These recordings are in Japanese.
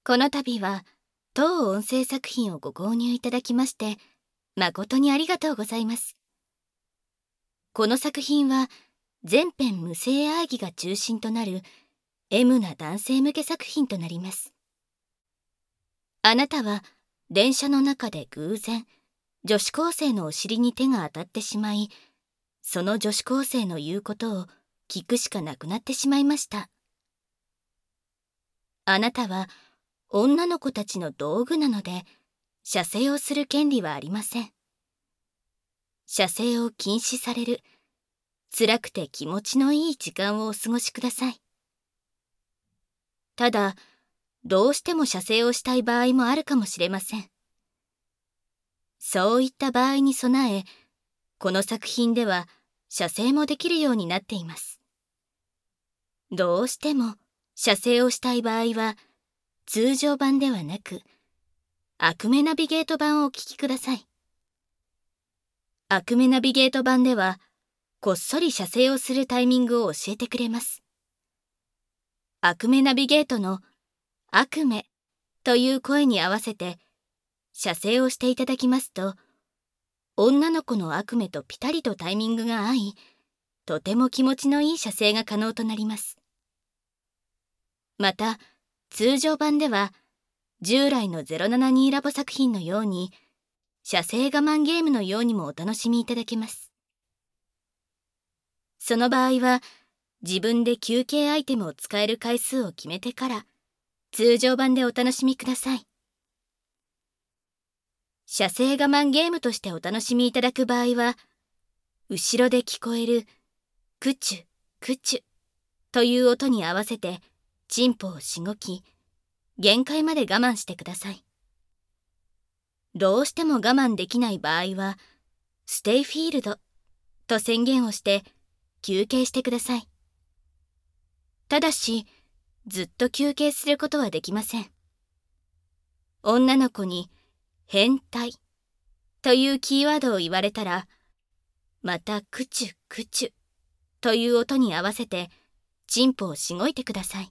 この度は当音声作品をご購入いただきまして誠にありがとうございます。この作品は全編無声愛義が中心となる M な男性向け作品となります。あなたは電車の中で偶然女子高生のお尻に手が当たってしまい、その女子高生の言うことを聞くしかなくなってしまいました。あなたは女の子たちの道具なので射精をする権利はありません。射精を禁止される辛くて気持ちのいい時間をお過ごしください。ただどうしても射精をしたい場合もあるかもしれません。そういった場合に備え、この作品では射精もできるようになっています。どうしても射精をしたい場合は通常版ではなく悪夢ナビゲート版をお聞きください。悪夢ナビゲート版ではこっそり射精をするタイミングを教えてくれます。悪夢ナビゲートの悪夢という声に合わせて射精をしていただきますと、女の子の悪夢とピタリとタイミングが合い、とても気持ちのいい射精が可能となります。また通常版では従来の072ラボ作品のように射精我慢ゲームのようにもお楽しみいただけます。その場合は自分で休憩アイテムを使える回数を決めてから通常版でお楽しみください。射精我慢ゲームとしてお楽しみいただく場合は、後ろで聞こえるクチュクチュという音に合わせてチンポをしごき、限界まで我慢してください。どうしても我慢できない場合は、ステイフィールドと宣言をして休憩してください。ただし、ずっと休憩することはできません。女の子に変態というキーワードを言われたら、またクチュクチュという音に合わせてチンポをしごいてください。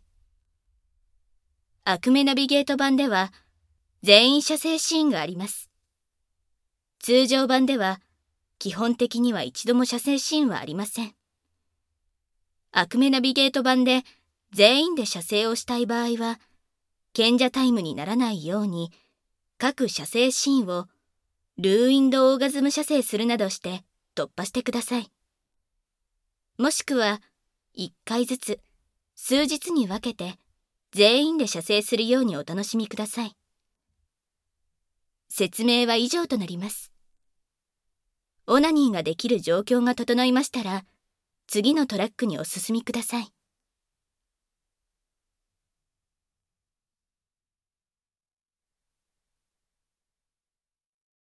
悪夢ナビゲート版では全員射精シーンがあります。通常版では基本的には一度も射精シーンはありません。悪夢ナビゲート版で全員で射精をしたい場合は、賢者タイムにならないように各射精シーンをルーインドオーガズム射精するなどして突破してください。もしくは1回ずつ数日に分けて全員で射精するようにお楽しみください。説明は以上となります。オナニーができる状況が整いましたら、次のトラックにお進みください。